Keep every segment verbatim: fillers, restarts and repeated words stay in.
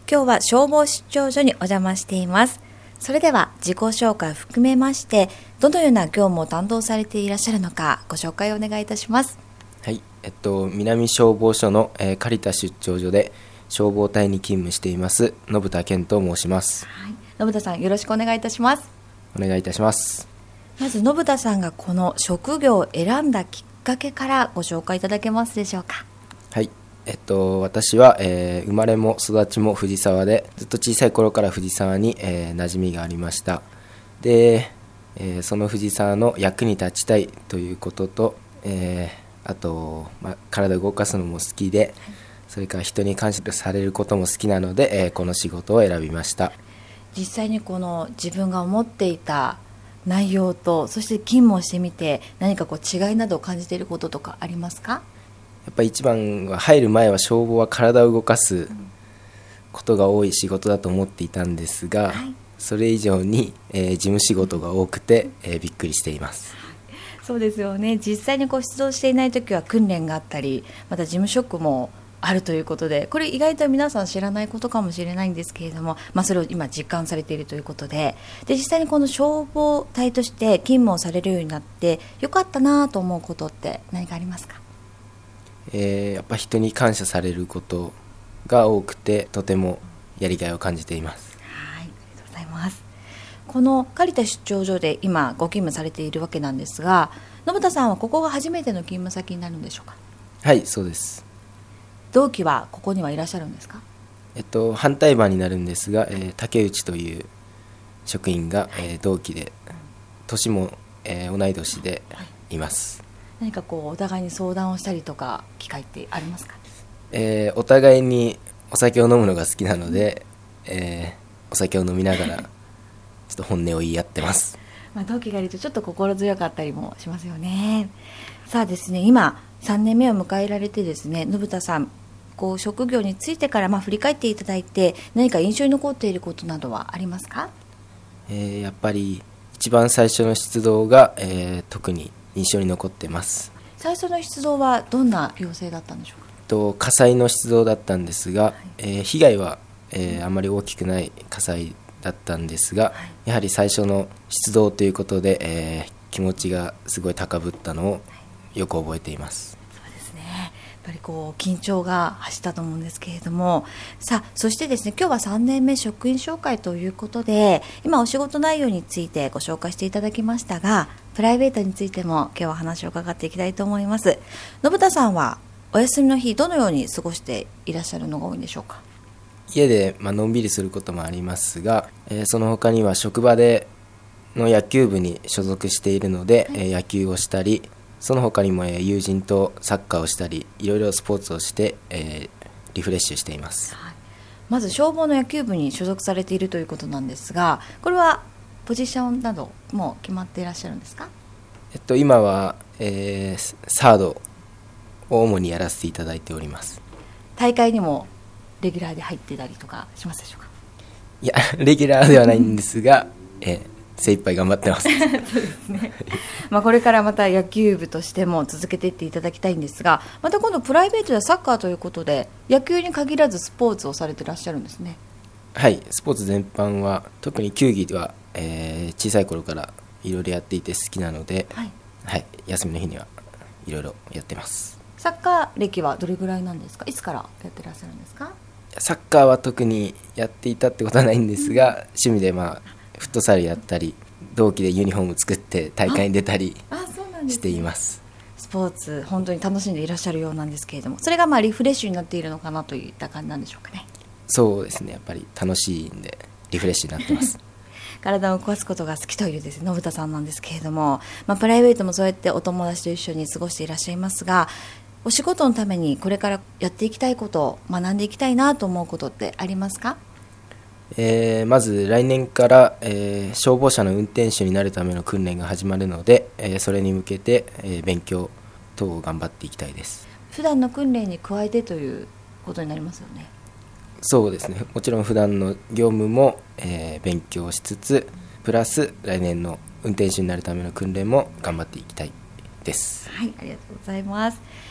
今日は消防出張所にお邪魔しています。それでは自己紹介を含めまして、どのような業務を担当されていらっしゃるのかご紹介をお願いいたします。 はい、えっと、南消防署の、えー、刈田出張所で消防隊に勤務しています信田健と申します。 はい、信田さんよろしくお願いいたします。 お願いいたします。 まず信田さんがこの職業を選んだきっかけからご紹介いただけますでしょうか。 はい、えっと、私は、えー、生まれも育ちも藤沢で、ずっと小さい頃から藤沢に、えー、馴染みがありました。で、えー、その藤沢の役に立ちたいということと、えー、あと、ま、体を動かすのも好きで、はい、それから人に感謝されることも好きなので、えー、この仕事を選びました。 実際にこの自分が思っていた内容と、そして勤務をしてみて何かこう違いなどを感じていることとかありますか？ やっぱり一番は、入る前は消防は体を動かすことが多い仕事だと思っていたんですが、はい、それ以上に、えー、事務仕事が多くて、えー、びっくりしています。 そうですよね。実際にこう出動していないときは訓練があったり、また事務職もあるということで、これ意外と皆さん知らないことかもしれないんですけれども、まあ、それを今実感されているということで、で実際にこの消防隊として勤務をされるようになってよかったなと思うことって何かありますか？ えー、やっぱ人に感謝されることが多くて、とてもやりがいを感じています。 はい、ありがとうございます。この刈田出張所で今ご勤務されているわけなんですが、信田さんはここが初めての勤務先になるんでしょうか？ はい、そうです。 同期はここにはいらっしゃるんですか？ えっと、反対番になるんですが、えー、竹内という職員が、えー、同期で、年も、えー、同い年でいます。 何かこうお互いに相談をしたりとか機会ってありますか？ えー、お互いにお酒を飲むのが好きなので、えー、お酒を飲みながらちょっと本音を言い合ってます。 まあ、同期がいるとちょっと心強かったりもしますよね。さあですね、今さんねんめを迎えられてですね、信田さんこう職業についてからまあ振り返っていただいて、何か印象に残っていることなどはありますか？ えー、やっぱり一番最初の出動が、えー、特に印象に残ってます。 最初の出動はどんな要請だったんでしょうか？ と火災の出動だったんですが、はい、えー、被害は、えー、あまり大きくない火災だったんですが、はい、やはり最初の出動ということで、えー、気持ちがすごい高ぶったのをよく覚えています。 そうですね、やっぱりこう緊張が走ったと思うんですけれども、さあそしてですね、今日はさんねんめ職員紹介ということで、今お仕事内容についてご紹介していただきましたが、プライベートについても今日は話を伺っていきたいと思います。信田さんはお休みの日どのように過ごしていらっしゃるのが多いんでしょうか？ 家で、まあのんびりすることもありますが、えー、その他には職場での野球部に所属しているので、はい、えー、野球をしたり、その他にも、えー、友人とサッカーをしたり、いろいろスポーツをして、えー、リフレッシュしています。 はい、まず消防の野球部に所属されているということなんですが、これはポジションなどもう決まっていらっしゃるんですか？ えっと、今は、えー、サードを主にやらせていただいております。 大会にもレギュラーで入ってたりとかしますでしょうか？ いや、レギュラーではないんですが、えー、精一杯頑張ってます。 そうですね。まあこれからまた野球部としても続けていっていただきたいんですが、また今度プライベートでサッカーということで、野球に限らずスポーツをされていらっしゃるんですね。 はい、スポーツ全般は、特に球技では、えー、小さい頃からいろいろやっていて好きなので、はいはい、休みの日にはいろいろやってます。 サッカー歴はどれぐらいなんですか？いつからやってらっしゃるんですか？ サッカーは特にやっていたってことはないんですが、うん、趣味で、まあ、フットサルやったり、同期でユニフォーム作って大会に出たりしています。 スポーツ本当に楽しんでいらっしゃるようなんですけれども、それがまあリフレッシュになっているのかなといった感じなんでしょうかね。 そうですね、やっぱり楽しいんでリフレッシュになってます体を動かすことが好きというですね、信田さんなんですけれども、まあ、プライベートもそうやってお友達と一緒に過ごしていらっしゃいますが、お仕事のためにこれからやっていきたいこと、学んでいきたいなと思うことってありますか？ えー、まず来年から、えー、消防車の運転手になるための訓練が始まるので、えー、それに向けて、えー、勉強等を頑張っていきたいです。 普段の訓練に加えてということになりますよね。 そうですね、もちろん普段の業務も、えー、勉強しつつ、プラス来年の運転手になるための訓練も頑張っていきたいです。 はい、ありがとうございます。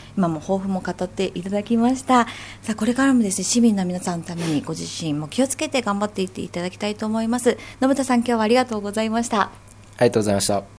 今も抱負も語っていただきました。さあこれからもですね、市民の皆さんのためにご自身も気をつけて頑張っていっていただきたいと思います。信田さん、今日はありがとうございました。 ありがとうございました。